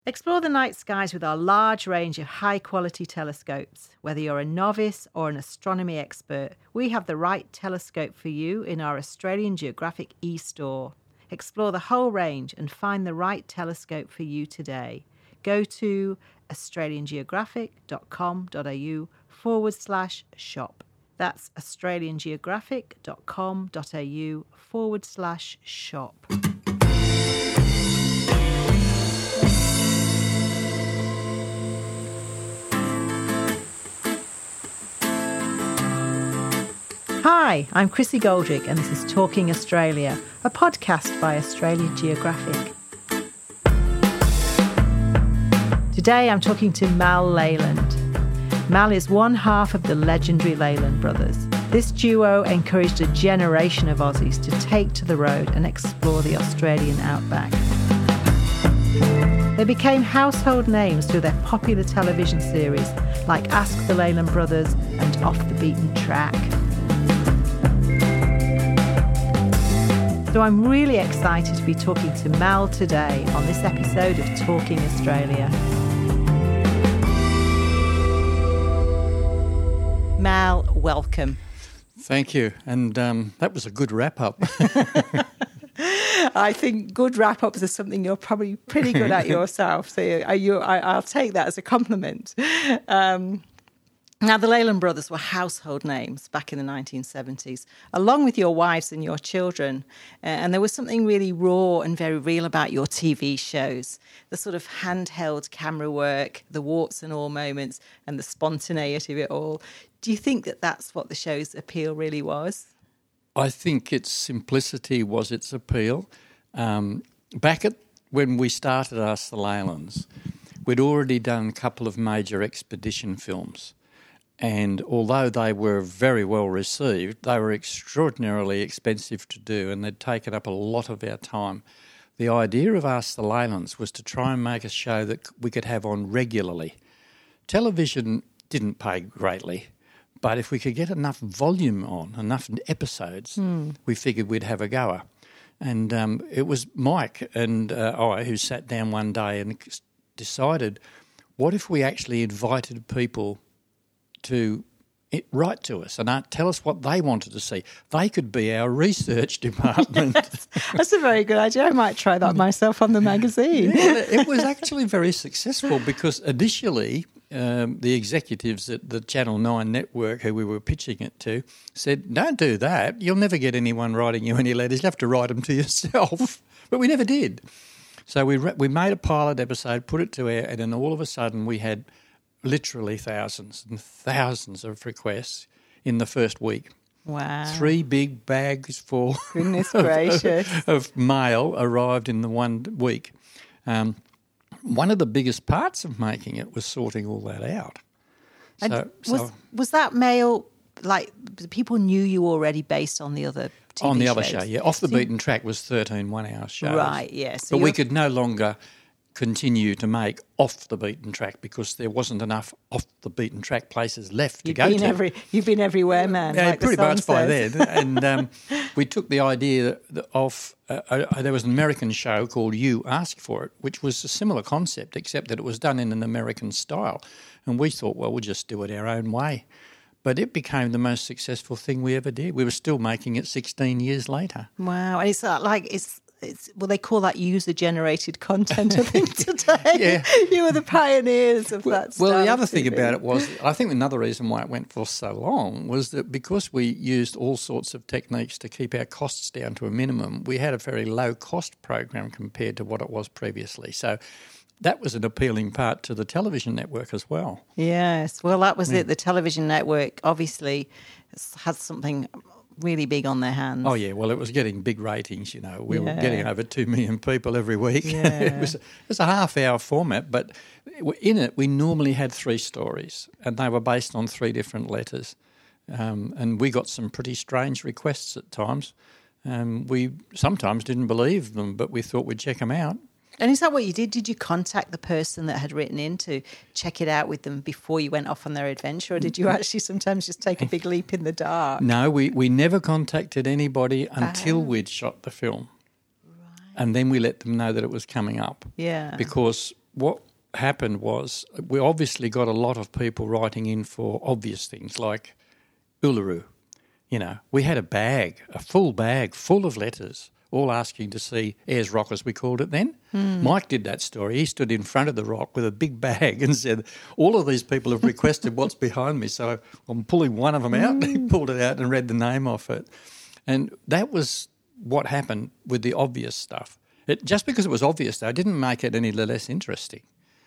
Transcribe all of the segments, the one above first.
Explore the night skies with our large range of high-quality telescopes. Whether you're a novice or an astronomy expert, we have the right telescope for you in our Australian Geographic e-store. Explore the whole range and find the right telescope for you today. Go to australiangeographic.com.au/shop. That's australiangeographic.com.au/shop. Hi, I'm Chrissy Goldrick and this is Talking Australia, a podcast by Australian Geographic. Today I'm talking to Mal Leyland. Mal is one half of the legendary Leyland brothers. This duo encouraged a generation of Aussies to take to the road and explore the Australian outback. They became household names through their popular television series like Ask the Leyland Brothers and Off the Beaten Track. So I'm really excited to be talking to Mal today on this episode of Talking Australia. Mal, welcome. Thank you. And that was a good wrap-up. I think good wrap-ups are something you're probably pretty good at yourself. So I'll take that as a compliment. Now, the Leyland brothers were household names back in the 1970s, along with your wives and your children. And there was something really raw and very real about your TV shows. The sort of handheld camera work, the warts and all moments, and the spontaneity of it all. Do you think that that's what the show's appeal really was? I think its simplicity was its appeal. Back when we started Ask the Leylands, we'd already done a couple of major expedition films. And although they were very well received, they were extraordinarily expensive to do and they'd taken up a lot of our time. The idea of Ask the Leylands was to try and make a show that we could have on regularly. Television didn't pay greatly, but if we could get enough volume on, enough episodes, we figured we'd have a goer. And it was Mike and I who sat down one day and decided, what if we actually invited people to write to us and tell us what they wanted to see. They could be our research department. Yes, that's a very good idea. I might try that myself on the magazine. Yeah, it was actually very successful because initially the executives at the Channel 9 network who we were pitching it to said, don't do that. You'll never get anyone writing you any letters. You have to write them to yourself. But we never did. So we made a pilot episode, put it to air, and then all of a sudden we had literally thousands and thousands of requests in the first week. Wow. 3 big bags full Goodness gracious. of mail arrived in the 1 week. One of the biggest parts of making it was sorting all that out. Was that mail, like, people knew you already based on the other TV on the shows? other show, yeah. Off the Beaten Track was 13 one-hour shows. Right, yes. But we could no longer continue to make Off the Beaten Track because there wasn't enough Off the Beaten Track places left to go to. You've been everywhere, man. Yeah, like pretty the song much by says. then. And we took the idea of there was an American show called You Ask For It, which was a similar concept except that it was done in an American style. And we thought, well, we'll just do it our own way. But it became the most successful thing we ever did. We were still making it 16 years later. Wow. And it's like, well, they call that user-generated content, I think, today. Yeah. You were the pioneers of that style. Well, the other thing about it was, I think another reason why it went for so long was that because we used all sorts of techniques to keep our costs down to a minimum, we had a very low-cost program compared to what it was previously. So that was an appealing part to the television network as well. Yes. Well, that was it. The television network obviously has something really big on their hands. Oh, yeah. Well, it was getting big ratings, you know. We were getting over 2 million people every week. Yeah. It was a half-hour format, but in it we normally had 3 stories and they were based on 3 different letters. And we got some pretty strange requests at times. We sometimes didn't believe them, but we thought we'd check them out. And is that what you did? Did you contact the person that had written in to check it out with them before you went off on their adventure, or did you actually sometimes just take a big leap in the dark? No, we never contacted anybody until we'd shot the film. Right. And then we let them know that it was coming up. Yeah. Because what happened was we obviously got a lot of people writing in for obvious things like Uluru. You know, we had a full bag full of letters, all asking to see Ayers Rock, as we called it then. Mike did that story. He stood in front of the rock with a big bag and said, all of these people have requested what's behind me, so I'm pulling one of them out. He pulled it out and read the name off it. And that was what happened with the obvious stuff. Just because it was obvious, though, didn't make it any less interesting.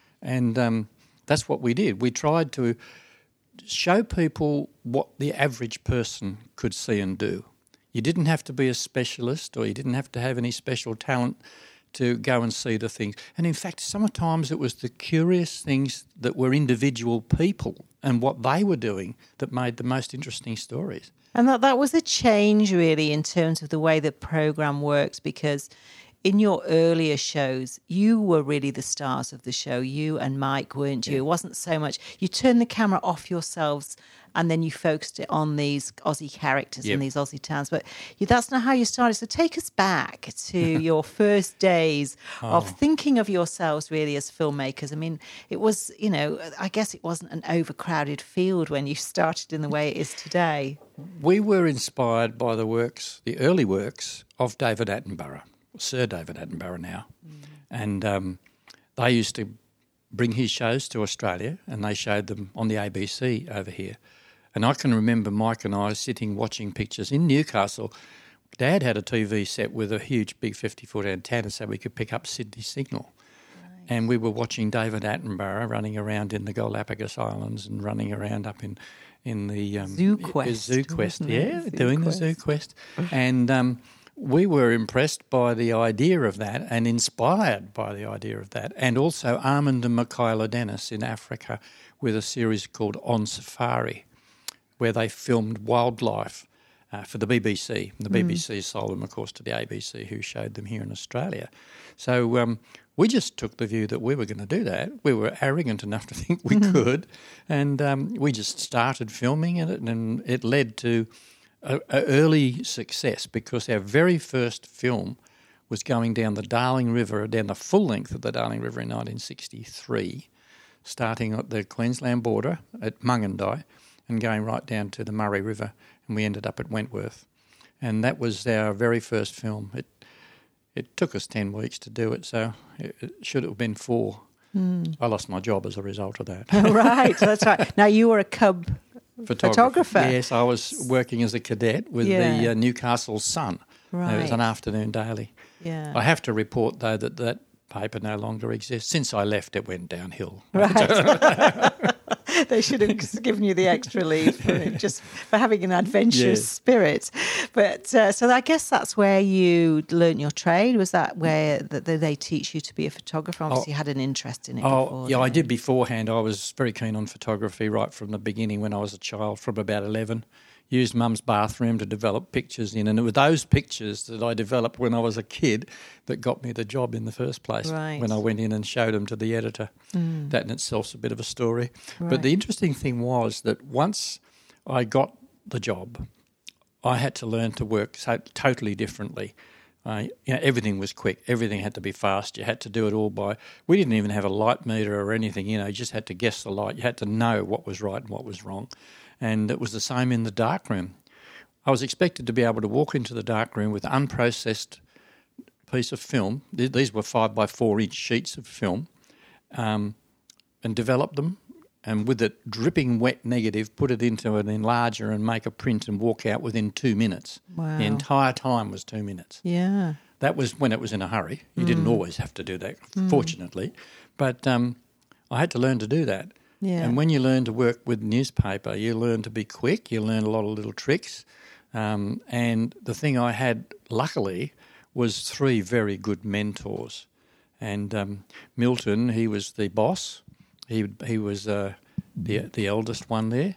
And that's what we did. We tried to show people what the average person could see and do. You didn't have to be a specialist, or you didn't have to have any special talent to go and see the things. And in fact, sometimes it was the curious things that were individual people and what they were doing that made the most interesting stories. And that was a change, really, in terms of the way the programme works, because in your earlier shows, you were really the stars of the show. You and Mike, weren't you? Yeah. It wasn't so much. You turned the camera off yourselves and then you focused it on these Aussie characters and these Aussie towns. But that's not how you started. So take us back to your first days of thinking of yourselves really as filmmakers. I mean, it was, I guess it wasn't an overcrowded field when you started in the way it is today. We were inspired by the early works of David Attenborough. Sir David Attenborough now. And they used to bring his shows to Australia and they showed them on the ABC over here. And I can remember Mike and I sitting watching pictures in Newcastle. Dad had a TV set with a huge big 50-foot antenna so we could pick up Sydney signal. Nice. And we were watching David Attenborough running around in the Galapagos Islands and running around up in the Zoo Quest. Doing the Zoo Quest. And we were impressed by the idea of that and inspired by the idea of that. And also Armand and Michaela Dennis in Africa with a series called On Safari, where they filmed wildlife for the BBC. And the BBC sold them, of course, to the ABC, who showed them here in Australia. So we just took the view that we were going to do that. We were arrogant enough to think we could. And we just started filming it, and it led to an early success because our very first film was going down the Darling River, down the full length of the Darling River in 1963, starting at the Queensland border at Mungandai and going right down to the Murray River, and we ended up at Wentworth. And that was our very first film. It took us 10 weeks to do it, so it should have been 4. I lost my job as a result of that. Right, that's right. Now, you were a cub photographer. Yes, I was working as a cadet with the Newcastle Sun. Right. It was an afternoon daily. Yeah. I have to report, though, that paper no longer exists. Since I left, it went downhill. Right. They should have given you the extra leave just for having an adventurous spirit. But so I guess that's where you learnt your trade. Was that where they teach you to be a photographer? Obviously, you had an interest in it before. Yeah, I did beforehand. I was very keen on photography right from the beginning when I was a child, from about 11. Used Mum's bathroom to develop pictures in, and it was those pictures that I developed when I was a kid that got me the job in the first place. Right. When I went in and showed them to the editor. That in itself's a bit of a story. Right. But the interesting thing was that once I got the job, I had to learn to work totally differently. Everything was quick. Everything had to be fast. You had to do it all by... We didn't even have a light meter or anything. You just had to guess the light. You had to know what was right and what was wrong. And it was the same in the darkroom. I was expected to be able to walk into the darkroom with an unprocessed piece of film. These were 5 by 4 inch sheets of film, and develop them, and with a dripping wet negative, put it into an enlarger and make a print and walk out within 2 minutes. Wow. The entire time was 2 minutes. Yeah. That was when it was in a hurry. You didn't always have to do that, fortunately. But I had to learn to do that. Yeah. And when you learn to work with newspaper, you learn to be quick, you learn a lot of little tricks. And the thing I had, luckily, was 3 very good mentors. And Milton, he was the boss. He was the eldest one there.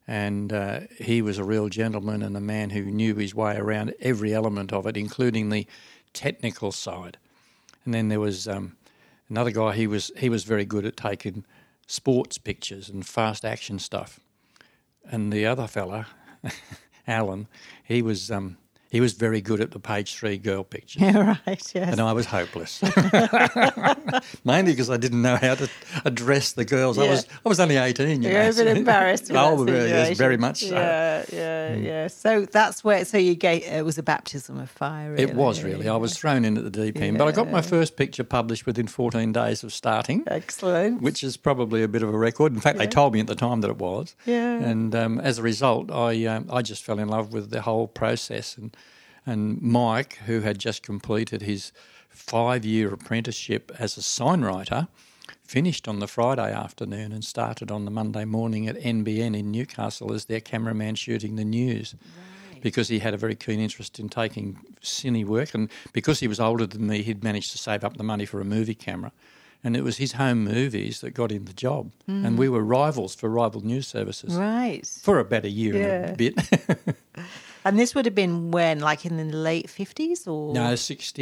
And he was a real gentleman and a man who knew his way around every element of it, including the technical side. And then there was another guy, he was very good at taking sports pictures and fast action stuff. And the other fella, Alan, he He was very good at the page 3 girl pictures. Yeah, right, yes. And I was hopeless. Mainly because I didn't know how to address the girls. Yeah. I was only 18. You're a bit embarrassed with that yes, very much so. Yeah. So that's where, it was a baptism of fire, really. It was really. I was thrown in at the deep end. But I got my first picture published within 14 days of starting. Excellent. Which is probably a bit of a record. In fact, they told me at the time that it was. Yeah. And as a result, I just fell in love with the whole process. And Mike, who had just completed his 5-year apprenticeship as a sign writer, finished on the Friday afternoon and started on the Monday morning at NBN in Newcastle as their cameraman shooting the news. Right. Because he had a very keen interest in taking cine work, and because he was older than me, he'd managed to save up the money for a movie camera. And it was his home movies that got him the job. And we were rivals for rival news services. Right. For about a year and a bit. And this would have been when, like in the late 50s or? No,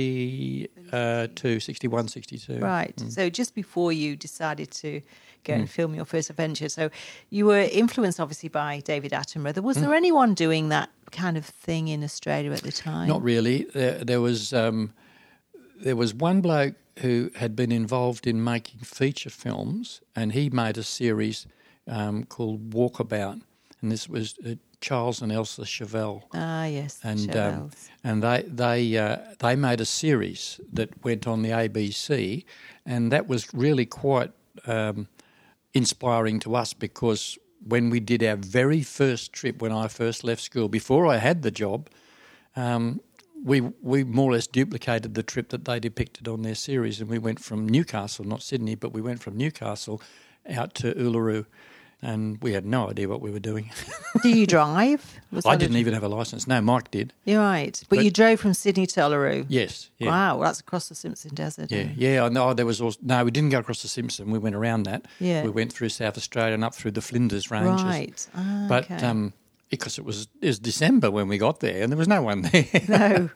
61, 62. Right. So just before you decided to go and film your first adventure. So you were influenced, obviously, by David Attenborough. Was there anyone doing that kind of thing in Australia at the time? Not really. There was one bloke who had been involved in making feature films, and he made a series called Walkabout, and this was Charles and Elsa Chevelle. Ah, yes, and they made a series that went on the ABC, and that was really quite inspiring to us, because when we did our very first trip, when I first left school, before I had the job, we more or less duplicated the trip that they depicted on their series, and we went from Newcastle, not Sydney, but we went from Newcastle out to Uluru, and we had no idea what we were doing. Do you drive? I didn't even have a licence. No, Mike did. You're right. But you drove from Sydney to Uluru? Yes. Yeah. Wow, well, that's across the Simpson Desert. Yeah. No, there was also, no, we didn't go across the Simpson. We went around that. Yeah. We went through South Australia and up through the Flinders Ranges. Right. But because it was December when we got there and there was no one there. No.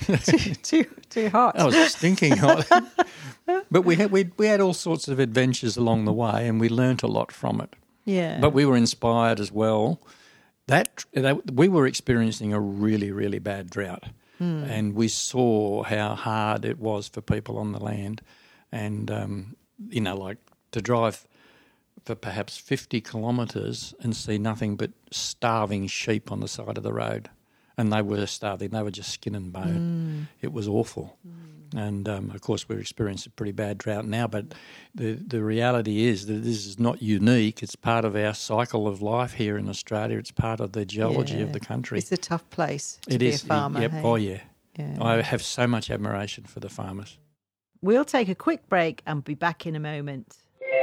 too hot. I was stinking hot. But we had all sorts of adventures along the way, and we learnt a lot from it. Yeah. But we were inspired as well. That we were experiencing a really, really bad drought, and we saw how hard it was for people on the land, and like to drive for perhaps 50 kilometres and see nothing but starving sheep on the side of the road, and they were starving. They were just skin and bone. It was awful. And, of course, we're experiencing a pretty bad drought now, but the reality is that this is not unique. It's part of our cycle of life here in Australia. It's part of the geology of the country. It's a tough place to be a farmer. Yep. Hey? Oh, yeah. I have so much admiration for the farmers. We'll take a quick break and be back in a moment.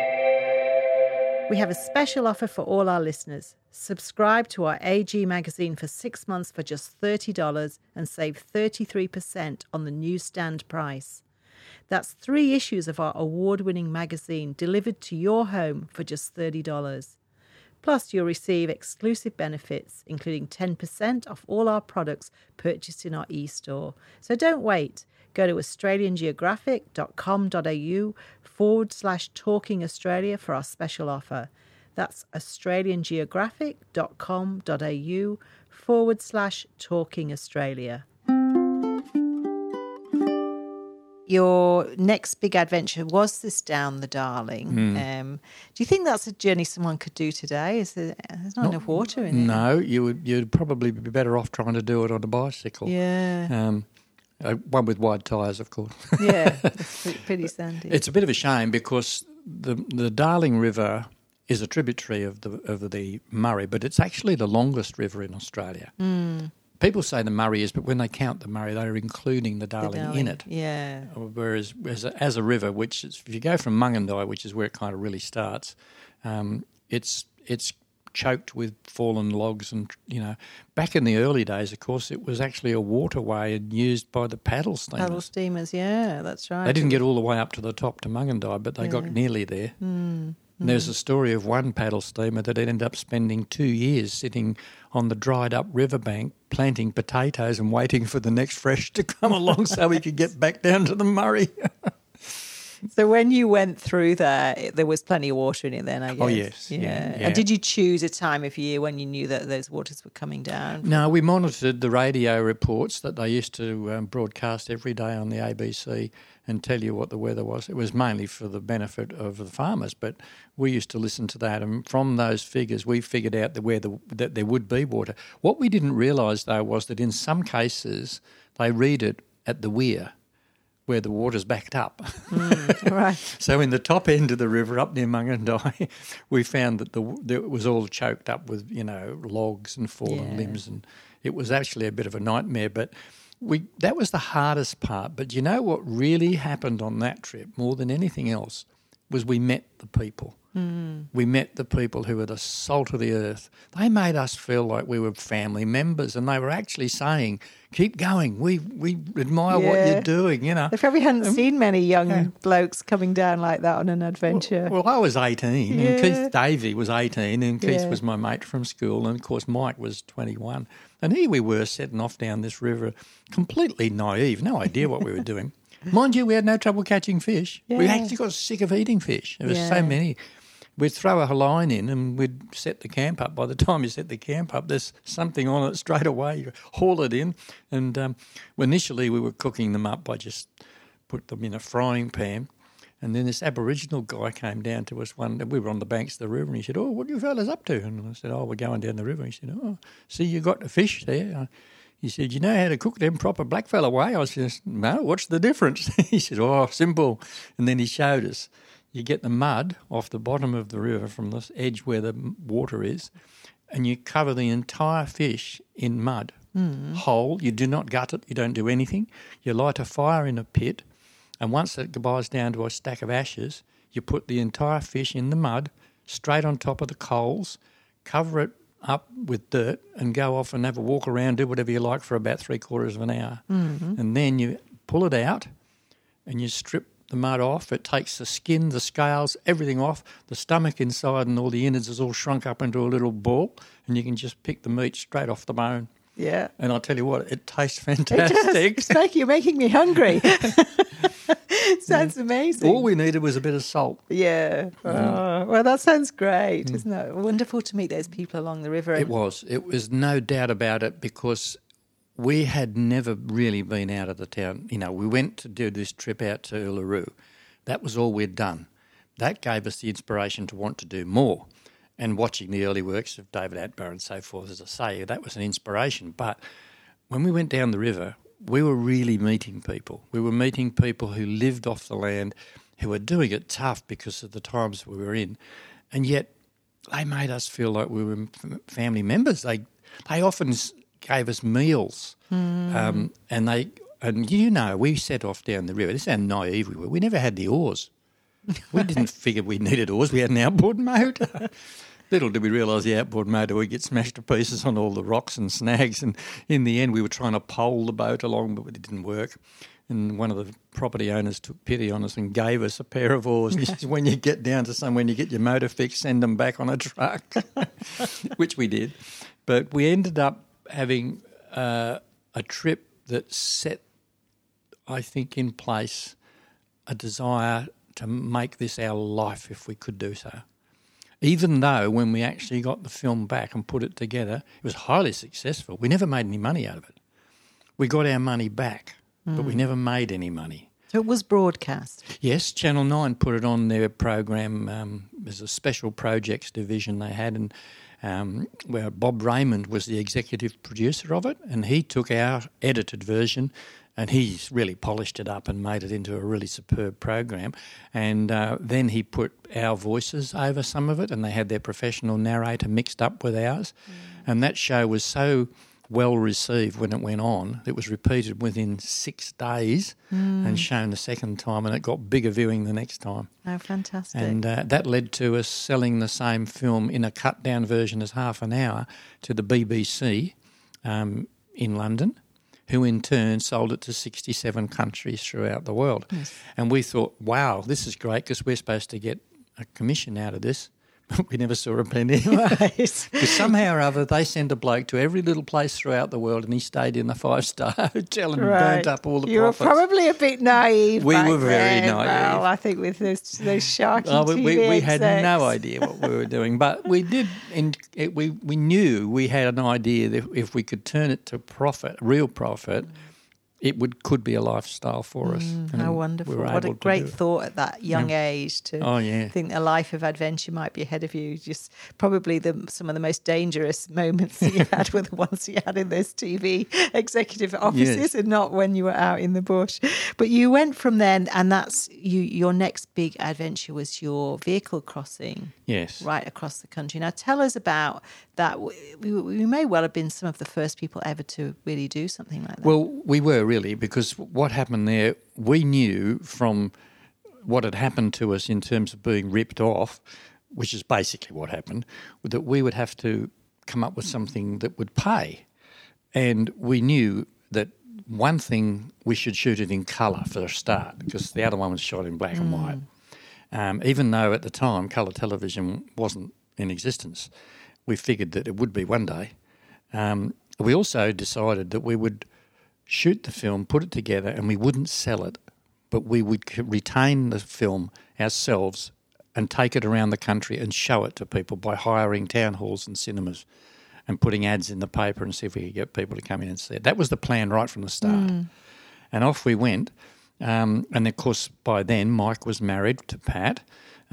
We have a special offer for all our listeners. Subscribe to our AG magazine for 6 months for just $30 and save 33% on the newsstand price. That's 3 issues of our award-winning magazine delivered to your home for just $30. Plus, you'll receive exclusive benefits, including 10% off all our products purchased in our e-store. So don't wait. Go to australiangeographic.com.au/Talking Australia for our special offer. That's australiangeographic.com.au/Talking Australia. Your next big adventure was this down the Darling. Do you think that's a journey someone could do today? There's not enough water in it. No, you'd probably be better off trying to do it on a bicycle. Yeah. One with wide tyres, of course. Yeah, it's pretty sandy. It's a bit of a shame because the Darling River is a tributary of the Murray, but it's actually the longest river in Australia. People say the Murray is, but when they count the Murray, they're including the Darling in it. Yeah. Whereas as a river, which is, if you go from Mungandai, which is where it kind of really starts, it's choked with fallen logs, and back in the early days, of course, it was actually a waterway and used by the paddle steamers. Paddle steamers, yeah, that's right. They didn't get all the way up to the top to Mungandai, but they got nearly there. And there's a story of one paddle steamer that ended up spending 2 years sitting on the dried up riverbank planting potatoes and waiting for the next fresh to come along so he could get back down to the Murray. So when you went through there was plenty of water in it then, I guess. Oh, yes. Yeah. And did you choose a time of year when you knew that those waters were coming down? No, we monitored the radio reports that they used to broadcast every day on the ABC and tell you what the weather was. It was mainly for the benefit of the farmers, but we used to listen to that, and from those figures we figured out that there would be water. What we didn't realise, though, was that in some cases they read it at the weir, where the water's backed up. Right. So in the top end of the river, up near Mungandai, we found that it was all choked up with, logs and fallen limbs, and it was actually a bit of a nightmare. But that was the hardest part. But you know what really happened on that trip, more than anything else, was we met the people. We met the people who were the salt of the earth. They made us feel like we were family members, and they were actually saying, keep going, we admire what you're doing, They probably hadn't seen many young blokes coming down like that on an adventure. Well, I was 18, and Keith Davey was 18, and Keith was my mate from school, and of course Mike was 21. And here we were setting off down this river, completely naive, no idea what we were doing. Mind you, we had no trouble catching fish. We actually got sick of eating fish. There was so many. We'd throw a line in and we'd set the camp up. By the time you set the camp up, there's something on it straight away. You haul it in. And initially we were cooking them up. I just put them in a frying pan. And then this Aboriginal guy came down to us we were on the banks of the river, and he said, "Oh, what are you fellas up to?" And I said, "Oh, we're going down the river." And he said, "Oh, see, you got the fish there." He said, "You know how to cook them proper blackfella way?" I said, "No, what's the difference?" He said, "Oh, simple." And then he showed us. You get the mud off the bottom of the river from this edge where the water is, and you cover the entire fish in mud, whole. You do not gut it. You don't do anything. You light a fire in a pit, and once it boils down to a stack of ashes, you put the entire fish in the mud, straight on top of the coals, cover it up with dirt, and go off and have a walk around, do whatever you like for about 3/4 of an hour. And then you pull it out and you strip the mud off. It takes the skin, the scales, everything off. The stomach inside and all the innards is all shrunk up into a little ball, and you can just pick the meat straight off the bone. Yeah. And I'll tell you what, it tastes fantastic. It's like you're making me hungry. Sounds amazing. All we needed was a bit of salt. Yeah. Oh, well, that sounds great, isn't it? Wonderful to meet those people along the river. It was. It was no doubt about it, because we had never really been out of the town. We went to do this trip out to Uluru. That was all we'd done. That gave us the inspiration to want to do more. And watching the early works of David Attenborough and so forth, as I say, that was an inspiration. But when we went down the river, we were really meeting people. We were meeting people who lived off the land, who were doing it tough because of the times we were in. And yet they made us feel like we were family members. They often gave us meals, and we set off down the river. This is how naive we were. We never had the oars. We didn't figure we needed oars. We had an outboard motor. Little did we realise the outboard motor would get smashed to pieces on all the rocks and snags, and in the end we were trying to pole the boat along, but it didn't work. And one of the property owners took pity on us and gave us a pair of oars. And he says, when you get down to somewhere and you get your motor fixed, send them back on a truck, which we did. But we ended up having a trip that set, I think, in place a desire to make this our life if we could do so. Even though when we actually got the film back and put it together, it was highly successful. We never made any money out of it. We got our money back, but we never made any money. So it was broadcast? Yes, Channel 9 put it on their program. There's a special projects division they had, and where Bob Raymond was the executive producer of it, and he took our edited version and he's really polished it up and made it into a really superb program. And then he put our voices over some of it, and they had their professional narrator mixed up with ours. And that show was so well received when it went on. It was repeated within 6 days and shown the second time, and it got bigger viewing the next time. Oh, fantastic. And that led to us selling the same film in a cut-down version as half an hour to the BBC in London, who in turn sold it to 67 countries throughout the world. Yes. And we thought, wow, this is great, because we're supposed to get a commission out of this. we never saw a penny. Right. Because somehow or other they sent a bloke to every little place throughout the world and he stayed in a 5-star hotel and burnt up all the you profits. were probably a bit naive. We back were very then. naive. Well, I think with those sharky we had execs. no idea what we were doing, but we did. We knew we had an idea that if we could turn it to profit, real profit, it could be a lifestyle for us. How wonderful. We were What a able to great do it. thought at that young age to think a life of adventure might be ahead of you. Just probably some of the most dangerous moments you had were the ones you had in those TV executive offices and not when you were out in the bush. But you went from then, and that's your next big adventure was your vehicle crossing. Yes. Right across the country. Now tell us about that. We may well have been some of the first people ever to really do something like that. Well, we were really, because what happened there, we knew from what had happened to us in terms of being ripped off, which is basically what happened, that we would have to come up with something that would pay. And we knew that one thing, we should shoot it in colour for a start, because the other one was shot in black and white. Even though at the time colour television wasn't in existence, we figured that it would be one day. We also decided that we would shoot the film, put it together, and we wouldn't sell it, but we would retain the film ourselves and take it around the country and show it to people by hiring town halls and cinemas and putting ads in the paper and see if we could get people to come in and see it. That was the plan right from the start. And off we went. And of course, by then, Mike was married to Pat.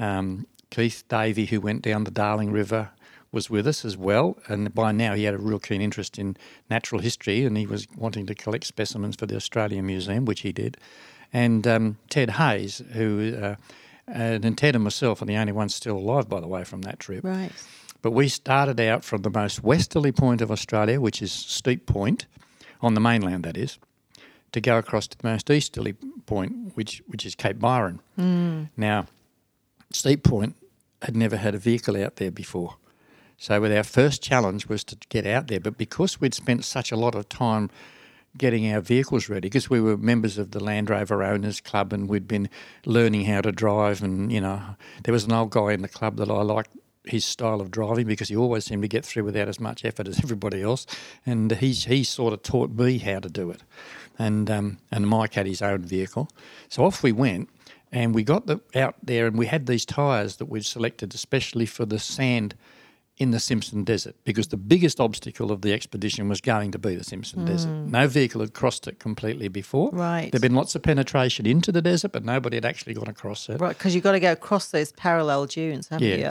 Keith Davey, who went down the Darling River, was with us as well, and by now he had a real keen interest in natural history and he was wanting to collect specimens for the Australian Museum, which he did. And Ted Hayes, who and Ted and myself are the only ones still alive, by the way, from that trip. Right. But we started out from the most westerly point of Australia, which is Steep Point, on the mainland that is, to go across to the most easterly point, which is Cape Byron. Now, Steep Point had never had a vehicle out there before. So our first challenge was to get out there, but because we'd spent such a lot of time getting our vehicles ready, because we were members of the Land Rover Owners Club and we'd been learning how to drive, and, you know, there was an old guy in the club that I liked his style of driving because he always seemed to get through without as much effort as everybody else, and he sort of taught me how to do it. And Mike had his own vehicle. So off we went, and we got out there, and we had these tyres that we'd selected especially for the sand in the Simpson Desert, because the biggest obstacle of the expedition was going to be the Simpson Desert. No vehicle had crossed it completely before. Right. There'd been lots of penetration into the desert, but nobody had actually gone across it. Right, because you've got to go across those parallel dunes, haven't you? Yeah,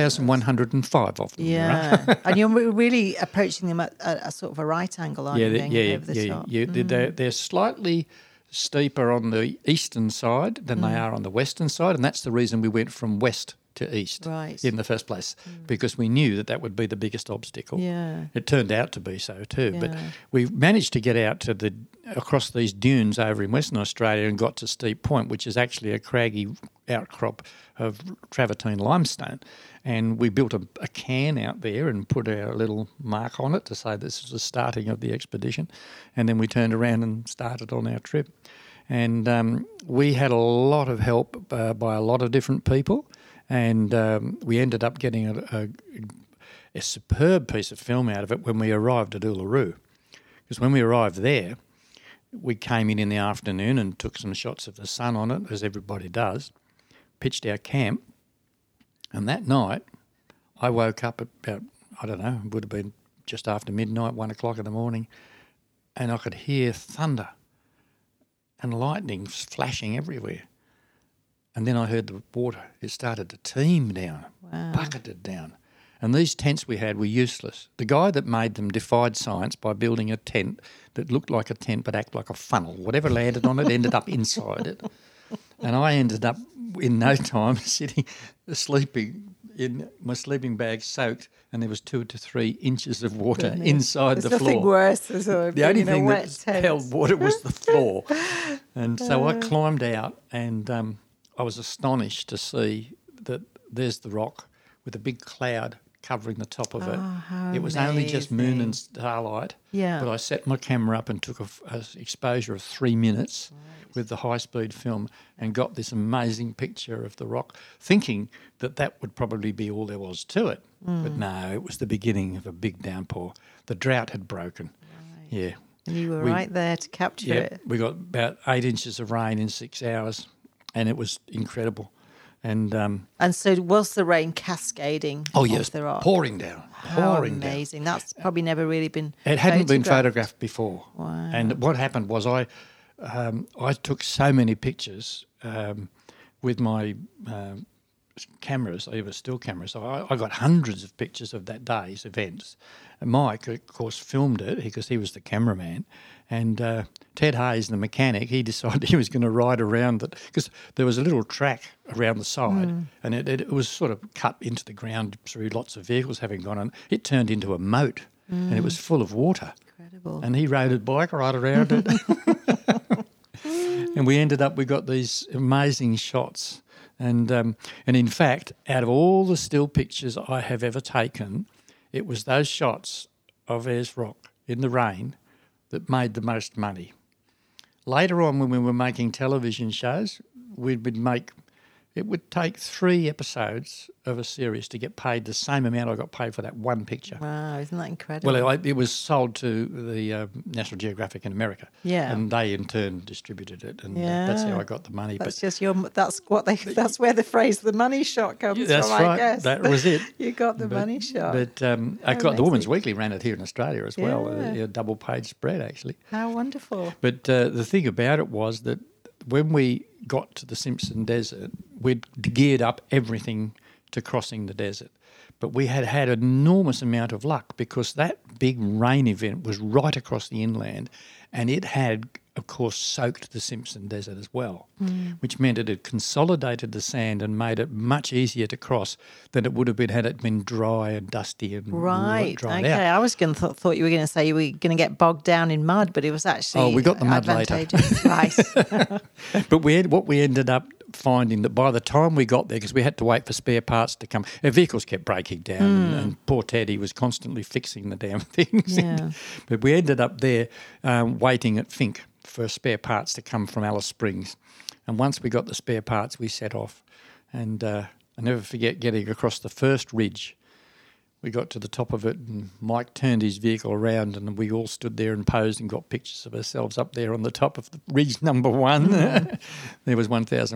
1,105 of them. Yeah, and you're really approaching them at a sort of a right angle, aren't you? Over the top? They're slightly steeper on the eastern side than they are on the western side, and that's the reason we went from west to east in the first place, because we knew that would be the biggest obstacle. Yeah. It turned out to be so too, but we managed to get out to across these dunes over in Western Australia and got to Steep Point, which is actually a craggy outcrop of travertine limestone, and we built a can out there and put our little mark on it to say this is the starting of the expedition, and then we turned around and started on our trip. And we had a lot of help by a lot of different people. And we ended up getting a superb piece of film out of it when we arrived at Uluru. Because when we arrived there, we came in the afternoon and took some shots of the sun on it, as everybody does, pitched our camp, and that night I woke up at about, I don't know, it would have been just after midnight, 1 o'clock in the morning, and I could hear thunder and lightning flashing everywhere. And then I heard the water. It started to teem down, bucketed down. And these tents we had were useless. The guy that made them defied science by building a tent that looked like a tent but acted like a funnel. Whatever landed on it ended up inside it. And I ended up, in no time, sleeping in my sleeping bag soaked, and there was 2 to 3 inches of water inside the floor. There's nothing worse than the only thing that held water was the floor. And so I climbed out, and I was astonished to see that there's the rock with a big cloud covering the top of it. how It was only just moon amazing. and starlight. Yeah. But I set my camera up and took a exposure of 3 minutes with the high-speed film and got this amazing picture of the rock, thinking that would probably be all there was to it. But no, it was the beginning of a big downpour. The drought had broken. Yeah. And you were right there to capture it. We got about 8 inches of rain in 6 hours, and it was incredible. And so was the rain cascading off the rock? pouring down, How pouring down. amazing. That's probably never really been It hadn't been photographed. photographed before. Wow. And what happened was I took so many pictures with my cameras, even still cameras. So I got hundreds of pictures of that day's events. And Mike, of course, filmed it because he was the cameraman. And Ted Hayes, the mechanic, he decided he was going to ride around it because there was a little track around the side and it was sort of cut into the ground through lots of vehicles having gone on. It turned into a moat and it was full of water. Incredible. And he rode a bike right around it. And we got these amazing shots. And in fact, out of all the still pictures I have ever taken, it was those shots of Ayers Rock in the rain that made the most money. Later on, when we were making television shows, it would take 3 episodes of a series to get paid the same amount I got paid for that one picture. Wow, isn't that incredible? Well, it was sold to the National Geographic in America, and they in turn distributed it, and that's how I got the money. That's that's where the phrase "the money shot" comes That's from. right. I guess That was it. You got the money shot. But I got the Woman's Weekly ran it here in Australia as well, a double-page spread actually. How wonderful! But the thing about it was that when we got to the Simpson Desert, we'd geared up everything to crossing the desert. But we had an enormous amount of luck because that big rain event was right across the inland and it had, of course, soaked the Simpson Desert as well, which meant it had consolidated the sand and made it much easier to cross than it would have been had it been dry and dusty and dried Okay, out. I was going to thought you were going to say you were going to get bogged down in mud, but it was actually we got the mud later. advantageous. Right. But what we ended up finding that by the time we got there, because we had to wait for spare parts to come, our vehicles kept breaking down and poor Teddy was constantly fixing the damn things. Yeah. But we ended up there waiting at Fink for spare parts to come from Alice Springs. And once we got the spare parts, we set off. And I never forget getting across the first ridge. We got to the top of it and Mike turned his vehicle around and we all stood there and posed and got pictures of ourselves up there on the top of the ridge number 1. There was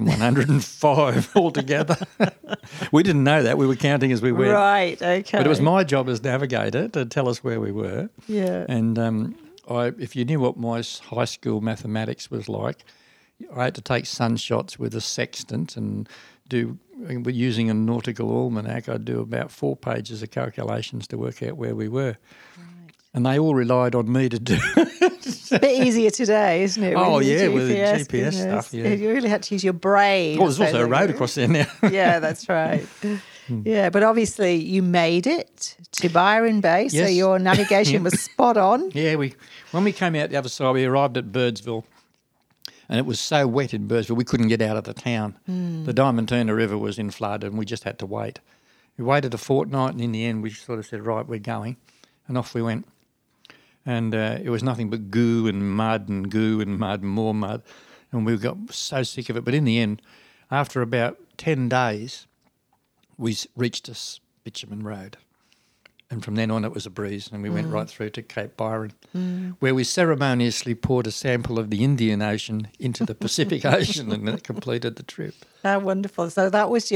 1,105 altogether. We didn't know that. We were counting as we went. Right, okay. But it was my job as navigator to tell us where we were. Yeah. And if you knew what my high school mathematics was like, I had to take sunshots with a sextant and using a nautical almanac, I'd do about 4 pages of calculations to work out where we were. Right. And they all relied on me to do It's a bit easier today, isn't it? Oh, with yeah, the with the GPS goodness. stuff, yeah. You really had to use your brain. Oh, there's also a road across there now. Yeah, that's right. Yeah, but obviously you made it to Byron Bay, so Yes. your navigation was spot on. Yeah, when we came out the other side, we arrived at Birdsville, and it was so wet in Birdsville we couldn't get out of the town. The Diamond Turner River was in flood, and we just had to wait. We waited a fortnight, and in the end we sort of said, right, we're going, and off we went. And it was nothing but goo and mud and more mud, and we got so sick of it. But in the end, after about 10 days, we reached a bitumen road. And from then on, it was a breeze, and we went right through to Cape Byron, where we ceremoniously poured a sample of the Indian Ocean into the Pacific Ocean, and that completed the trip. How wonderful! So that was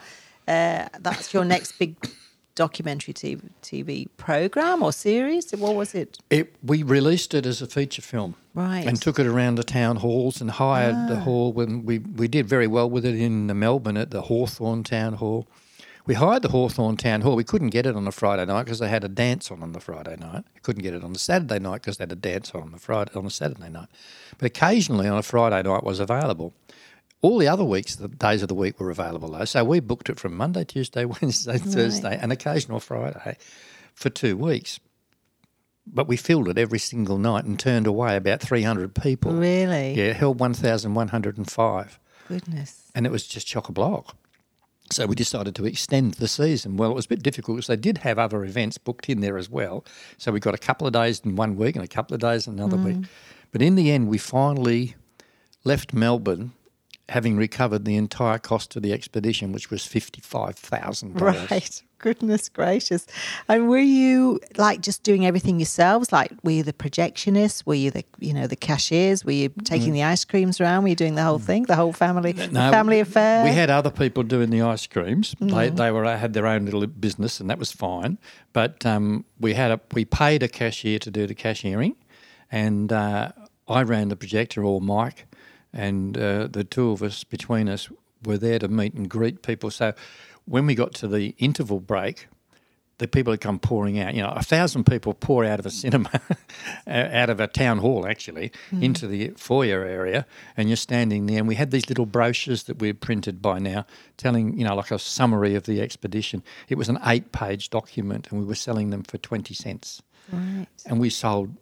that's your next big documentary TV program or series. What was it? We released it as a feature film, Right. and took it around the town halls and hired the hall. When we did very well with it in Melbourne at the Hawthorn Town Hall. We hired the Hawthorn Town Hall. We couldn't get it on a Friday night because they had a dance on the Friday night. We couldn't get it on the Saturday night because they had a dance on the Saturday night. But occasionally on a Friday night was available. All the other weeks, the days of the week were available though. So we booked it from Monday, Tuesday, Wednesday, Thursday, and occasional Friday for 2 weeks. But we filled it every single night and turned away about 300 people. Really? Yeah, it held 1,105. Goodness. And it was just chock-a-block. So we decided to extend the season. Well, it was a bit difficult because they did have other events booked in there as well. So we got a couple of days in 1 week and a couple of days in another week. But in the end, we finally left Melbourne having recovered the entire cost of the expedition, which was $55,000. Right. Goodness gracious. And were you like just doing everything yourselves? Like, were you the projectionists? Were you the cashiers? Were you taking the ice creams around? Were you doing the whole thing, the whole family, family affair? We had other people doing the ice creams. They had their own little business, and that was fine. But we paid a cashier to do the cashiering, and I ran the projector, or Mike, and the two of us between us were there to meet and greet people. So when we got to the interval break, the people had come pouring out. 1,000 people pour out of a cinema, out of a town hall actually, into the foyer area, and you're standing there. And we had these little brochures that we had printed by now telling, like a summary of the expedition. It was an 8-page document, and we were selling them for 20 cents. Right. And we sold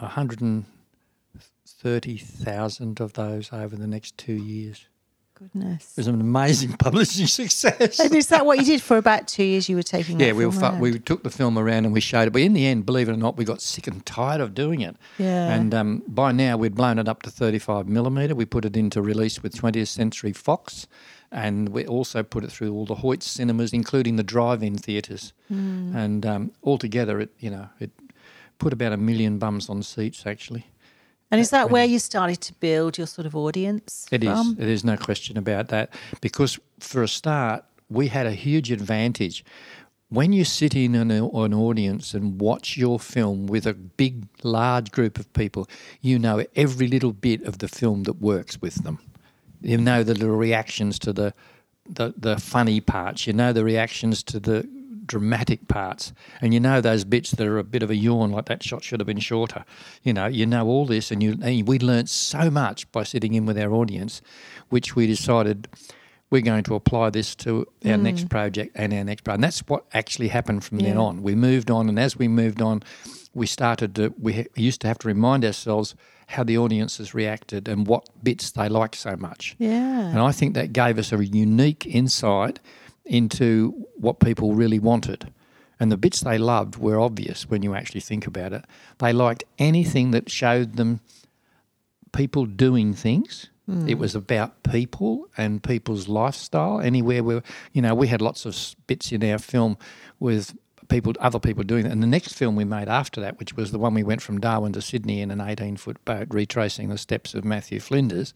130,000 of those over the next 2 years. Goodness. It was an amazing publishing success. And is that what you did for about 2 years? You were taking that we film around? we took the film around and we showed it. But in the end, believe it or not, we got sick and tired of doing it. Yeah. And by now, we'd blown it up to 35mm. We put it into release with 20th Century Fox, and we also put it through all the Hoyt cinemas, including the drive-in theatres. And altogether, it put about 1 million bums on seats, actually. And is that where you started to build your sort of audience from? It is, no question about that. Because for a start, we had a huge advantage. When you sit in an audience and watch your film with a big, large group of people, you know every little bit of the film that works with them. You know the little reactions to the funny parts. You know the reactions to the dramatic parts, and you know those bits that are a bit of a yawn, like that shot should have been shorter. You know all this, and we learnt so much by sitting in with our audience, which we decided we're going to apply this to our next project and our next project. And that's what actually happened from then on. We moved on, and as we moved on, we used to have to remind ourselves how the audiences reacted and what bits they liked so much. Yeah. And I think that gave us a unique insight into what people really wanted. And the bits they loved were obvious when you actually think about it. They liked anything that showed them people doing things. It was about people and people's lifestyle. Anywhere where, we had lots of bits in our film with other people doing that. And the next film we made after that, which was the one we went from Darwin to Sydney in an 18-foot boat, retracing the steps of Matthew Flinders,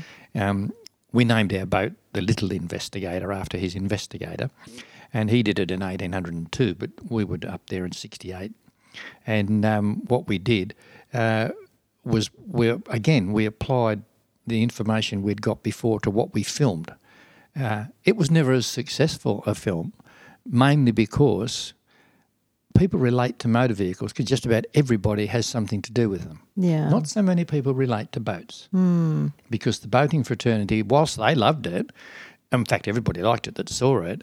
we named our boat the Little Investigator after his investigator, and he did it in 1802, but we were up there in 68. And what we did was we applied the information we'd got before to what we filmed. It was never as successful a film, mainly because people relate to motor vehicles because just about everybody has something to do with them. Yeah. Not so many people relate to boats because the boating fraternity, whilst they loved it, in fact everybody liked it that saw it,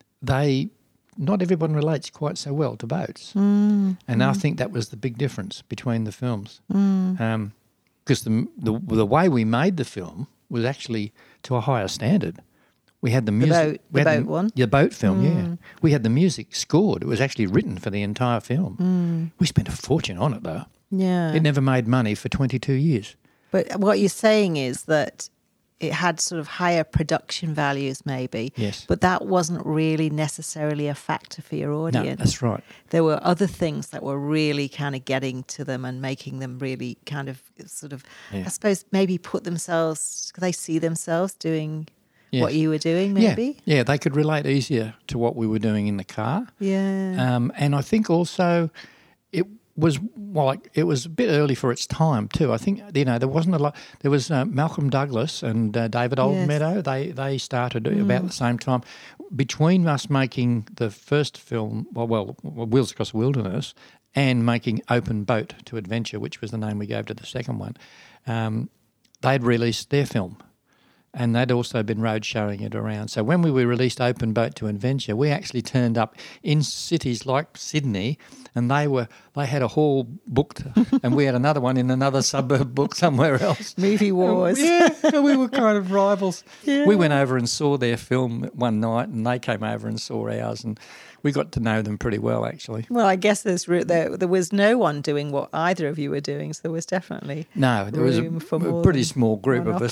not everyone relates quite so well to boats. And I think that was the big difference between the films. Because the way we made the film was actually to a higher standard. We had the music. The boat one? The boat film, yeah. We had the music scored. It was actually written for the entire film. We spent a fortune on it, though. Yeah. It never made money for 22 years. But what you're saying is that it had sort of higher production values maybe. Yes. But that wasn't really necessarily a factor for your audience. No, that's right. There were other things that were really kind of getting to them and making them really kind of sort of, I suppose, maybe they see themselves doing what you were doing maybe? Yeah, they could relate easier to what we were doing in the car. Yeah. And I think also it was a bit early for its time too. I think, there wasn't a lot. There was Malcolm Douglas and David Oldmeadow. They started about the same time. Between us making the first film, Wheels Across the Wilderness, and making Open Boat to Adventure, which was the name we gave to the second one, they'd released their film. and they'd also been road showing it around. So when we were released Open Boat to Adventure, we actually turned up in cities like Sydney, and they had a hall booked, and we had another one in another suburb booked somewhere else. Movie wars. We were kind of rivals. Yeah. We went over and saw their film one night, and they came over and saw ours, and we got to know them pretty well, actually. Well, I guess there was no one doing what either of you were doing, so there was definitely no, there was a pretty small group of us.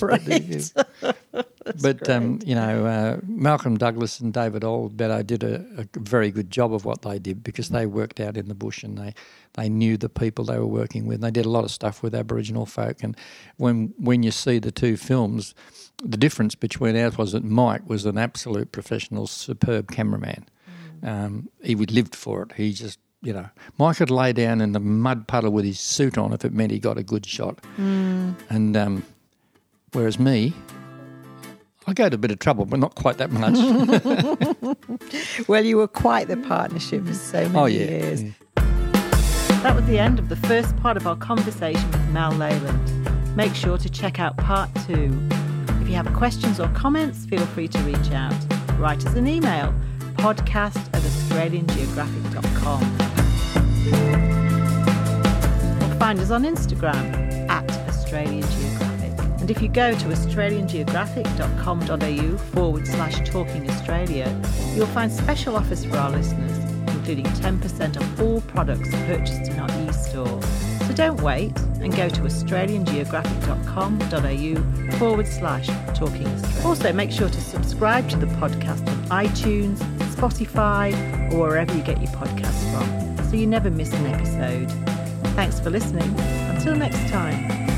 But Malcolm Douglas and David Oldbetter did a very good job of what they did, because they worked out in the bush and they knew the people they were working with. And they did a lot of stuff with Aboriginal folk. And when you see the two films, the difference between ours was that Mike was an absolute professional, superb cameraman. He lived for it. He just, Mike could lay down in the mud puddle with his suit on if it meant he got a good shot. And whereas me, I go to a bit of trouble, but not quite that much. Well, you were quite the partnership for so many years. Yeah. That was the end of the first part of our conversation with Mal Leyland. Make sure to check out part 2. If you have questions or comments, feel free to reach out. Write us an email, podcast@australiangeographic.com. Or find us on Instagram @Australian Geographic. And if you go to australiangeographic.com.au/Talking Australia, you'll find special offers for our listeners, including 10% off all products purchased in our e-store. So don't wait and go to australiangeographic.com.au/Talking Australia. Also, make sure to subscribe to the podcast on iTunes, Spotify, or wherever you get your podcasts from, so you never miss an episode. Thanks for listening. Until next time.